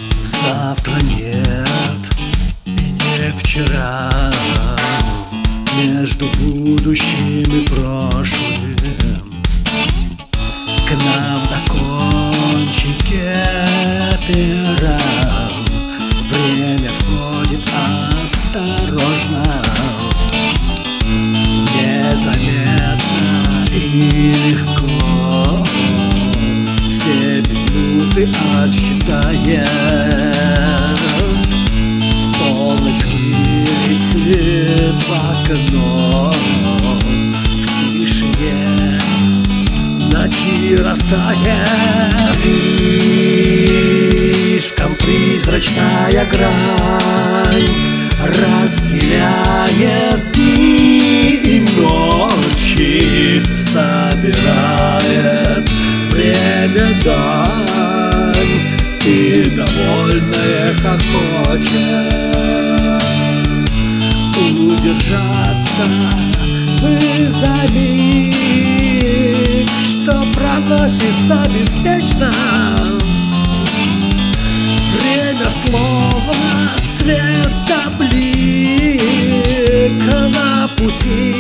Завтра нет и нет вчера, между будущим и прошлым. К нам на кончике пера время входит осторожно, незаметно и легко. Все минуты отсчитает, в полночь вылетит в окно. В тишине ночи растает, слишком призрачная грань разделяет дни и ночи, собирает время дань и довольное хохочет. Удержаться бы за миг, что проносится беспечно. Время словно светоблик на пути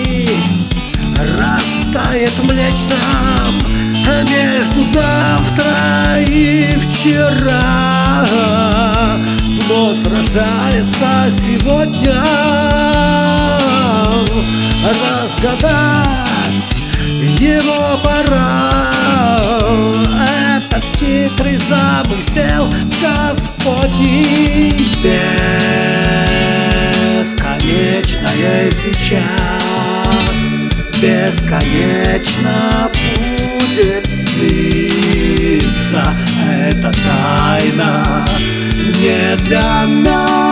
растает млечным. Между завтра и вчера вновь рождается сегодня. Разгадать его пора. Этот хитрый замысел Господний. Бесконечное сейчас бесконечно будет длиться. Это тайна не для нас.